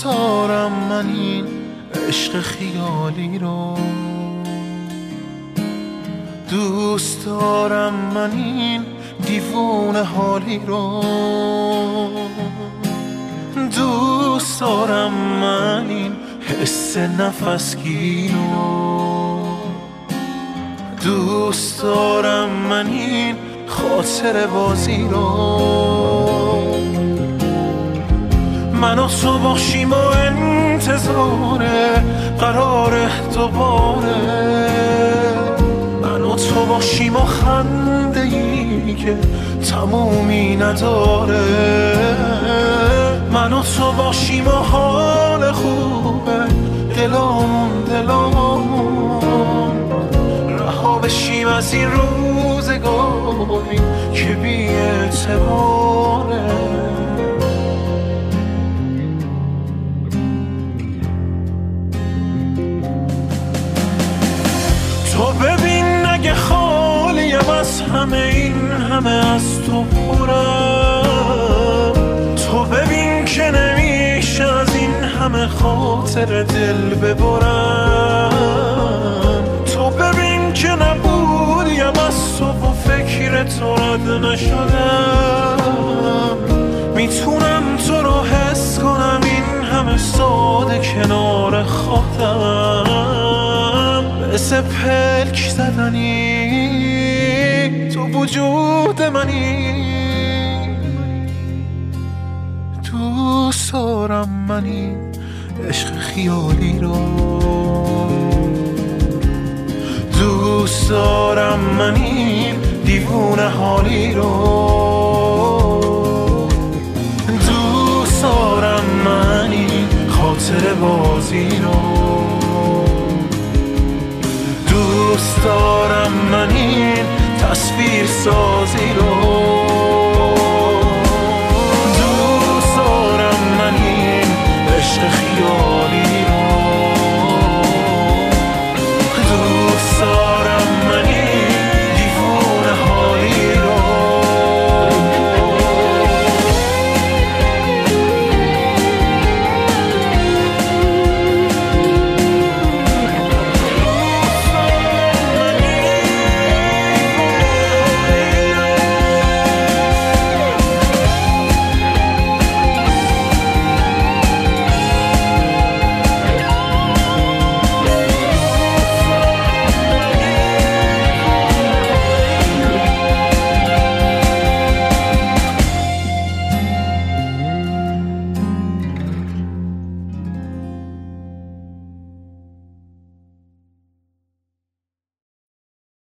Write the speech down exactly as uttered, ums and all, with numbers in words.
دارم من این عشق خیالی رو، دوست دارم من این دیوونه حالی رو، دوست دارم من این حس نفسگیر رو، دوست دارم من این خاطر بازی رو. من و تو باشیم و انتظار قرار دوباره، من و تو باشیم و خنده ای که تمومی نداره، من و تو باشیم و حال خوبه دلامون دلامون، رها بشیم از این روزگاری که بی اعتباره. تو ببین اگه خالیم از همه این همه از تو پرم، تو ببین که نمیشه از این همه خاطر دل ببرم، تو ببین که نبودیم از تو و فکر تو رد نشدم، میتونم تو رو حس کنم این همه ساده کنار خودم، مثل پلک زدنی تو وجود منی، دوست دارم من این عشق خیالی رو، دوست دارم من این دیوونه حالی رو، دوست دارم من این خاطر بازی رو، دوست دارم من این تصویر سازی رو.